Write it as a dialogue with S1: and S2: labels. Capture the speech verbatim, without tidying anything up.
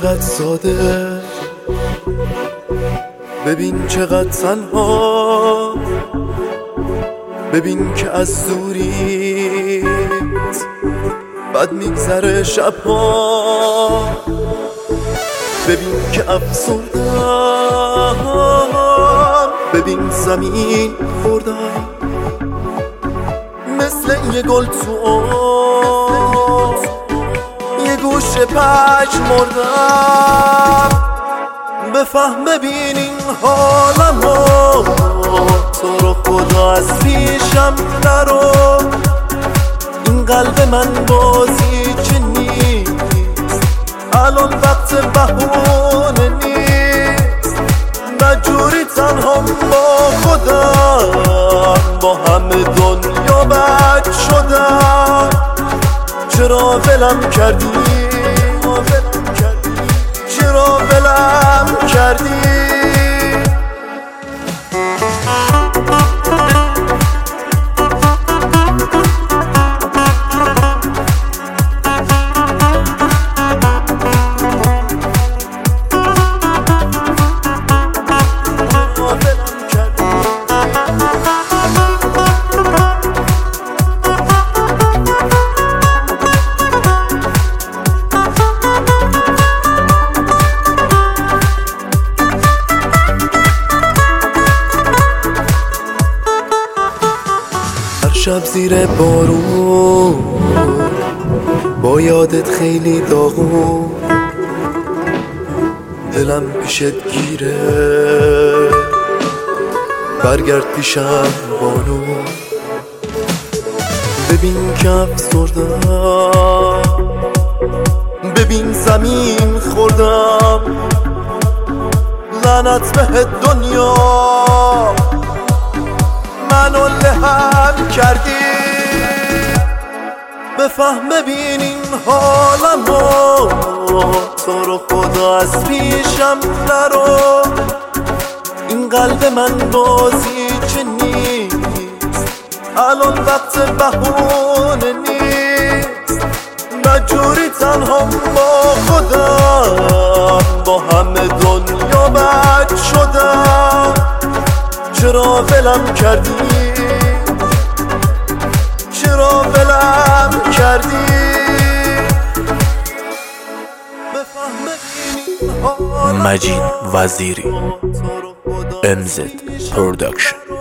S1: چقدر ساده، ببین چقدر تنها، ببین که از دوریت بد میگذره شبها، ببین که افسردم، ببین زمین خوردم مثل یه گل تو آب، یه گوشه پچ مردم. بفهم ببین این حالمو، تو رو خدا از پیشم نرو، این قلب من بازی که نیست، الان وقت بهونه نیست. مجبوری تنها با خودم، با همه دنیا بد شدم. چرا ولم کردی، چرا ولم کردی؟ شب زیر بارون با یادت خیلی داغون، دلم پیشت گیره، برگرد پیشم بانو. ببین که افسردم، ببین زمین خوردم، لعنت به دنیا منو لهم کردی. بفهم ببین این حالمو، تو رو خدا از پیشم نرو، این قلب من بازی که نیست، الان وقت بهونه نیست. مجبوری تنها با خودم، با همه دنیا بد شدم. چرا ولم کردی، چرا ولم کردی؟
S2: مجید وزیری، ام زد پروداکشن.